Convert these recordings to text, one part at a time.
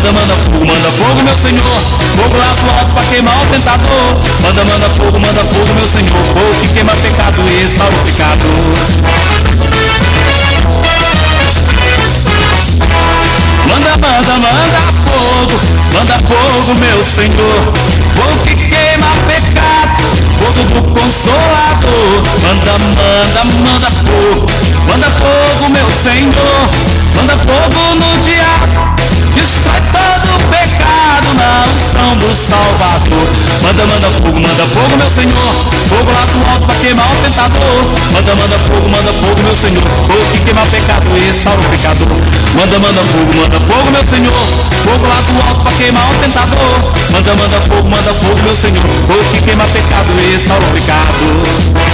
manda fogo, meu Senhor. Fogo lá do alto pra queimar o tentador. Manda fogo, meu Senhor. Fogo que queima pecado e restaura o pecado. Manda fogo, meu Senhor. Fogo que queima pecado, fogo do Consolador. Manda fogo, meu Senhor. Manda fogo no diabo, destrói todo o pecado na unção do Salvador. Manda fogo, meu Senhor. Fogo lá do alto pra queimar o tentador. Manda fogo, meu Senhor. Fogo que queima pecado e restaura o pecador. Manda fogo, meu Senhor. Fogo lá do alto pra queimar o tentador. Manda fogo, meu Senhor. Fogo que queima pecado e restaura o pecado.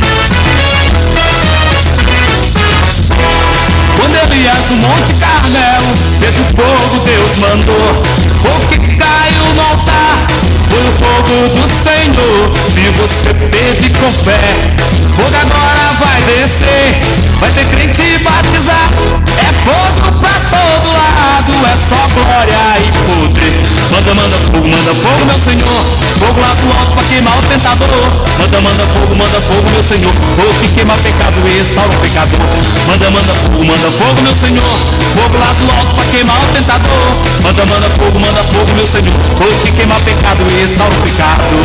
Quando Elias no Monte Carmelo fez o fogo, Deus mandou. Fogo que caiu no altar foi o fogo do Senhor. Se você pedir com fé, fogo agora vai descer. Vai ter crente batizar. É fogo pra todo lado, é só glória e poder. Manda fogo, meu Senhor. Fogo lá do alto pra queimar o tentador. Manda fogo, meu Senhor. Fogo que queima pecado e restaura o pecador. Manda fogo, meu Senhor. Fogo lá do alto pra queimar o tentador. Manda fogo, meu Senhor. Fogo que queima pecado e restaura o pecado.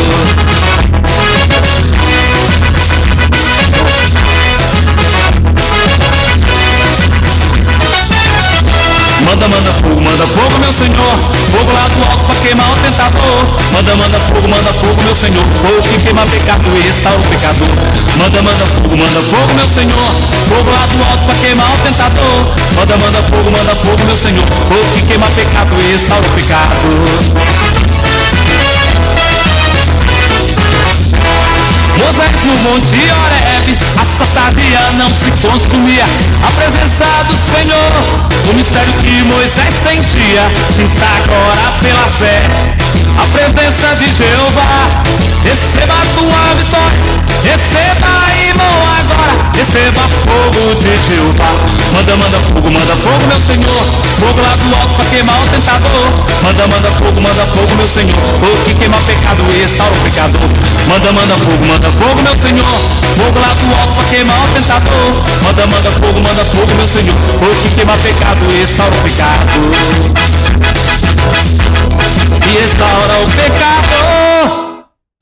Manda fogo, meu Senhor. Fogo lá do alto pra queimar o tentador. Manda fogo, meu Senhor. Fogo que queima pecado e restaura o pecador. Manda fogo, meu Senhor. Fogo lá do alto pra queimar o tentador. Manda fogo, meu Senhor. Fogo que queima pecado e restaura o pecado. Moisés no Monte Horebe, a sarçaria não se consumia. A presença do Senhor, o mistério que Moisés sentia, sinta agora pela fé a presença de Jeová. Receba a tua vitória, receba, irmão, agora. Receba fogo de Jeová. Manda fogo, meu Senhor. Fogo lá do alto pra queimar o tentador. Manda fogo, meu Senhor. Fogo que queima pecado e restaura o pecador. Manda fogo, meu Senhor. Fogo lá do alto pra queimar o tentador. Manda fogo, meu Senhor. Fogo que queima pecado e restaura o pecado. E restaura o pecado.